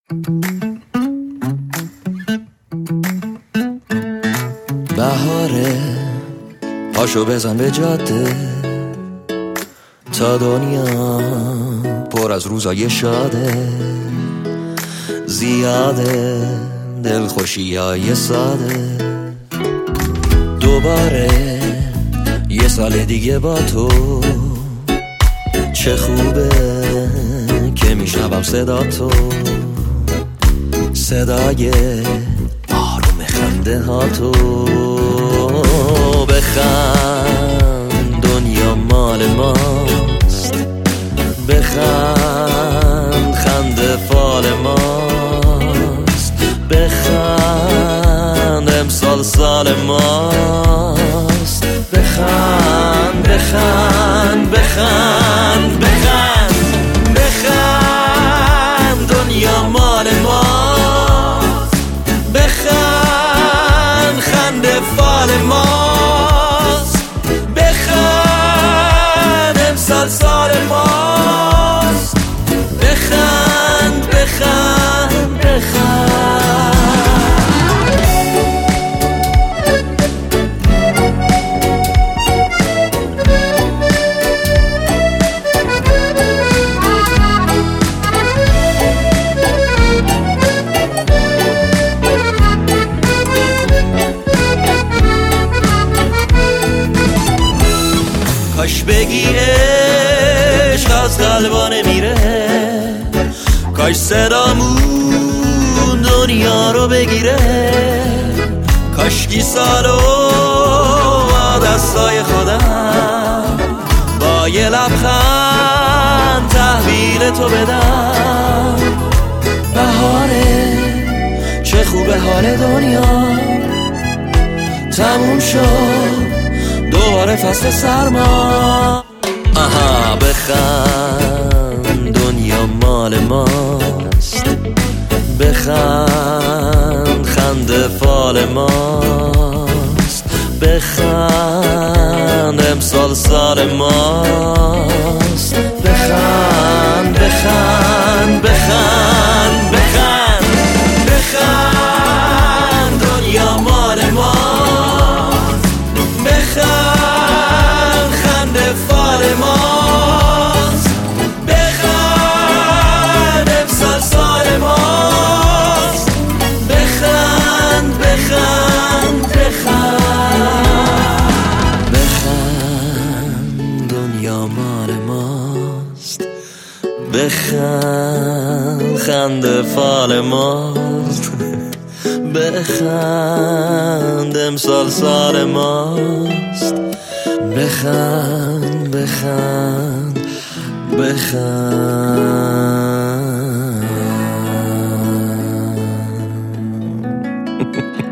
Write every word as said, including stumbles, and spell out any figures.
بهاره پاشو بزن به جاده تا دنیا پر از روزای شاده، زیاده دلخوشی های ساده. دوباره یه سال دیگه با تو، چه خوبه که میشنوم صدا تو، صدای آروم خنده ها تو. بخند دنیا مال ماست، بخند خنده فال ماست، بخند امسال سال ماست. بخند بخند بخند بخند بخند دنیا مال ماست، بخند خنده فال ماست، بخند امسال سال ماست. بخند بخند بخند کاش بگی عشق از قلبا نمیره، کاش صدامون دنیا رو بگیره، کاشکی سالو با دستای خودم با یه لبخند تحویل تو بدم. بهاره چه خوبه حال دنیا، تموم شد دوباره فصل سرما. آها بخند دنیا مال ماست، بخند خنده فال ماست، بخند امسال سال ماست. بخند بخند بخند بخند بخند دنیا مال ماست، بخند خنده فال ماست، بخند امسال سال ماست. بخند بخند بخند بخند دنیا مال ماست، بخند خنده فال ماست، بخند امسال سال ماست. بخند بخند بخند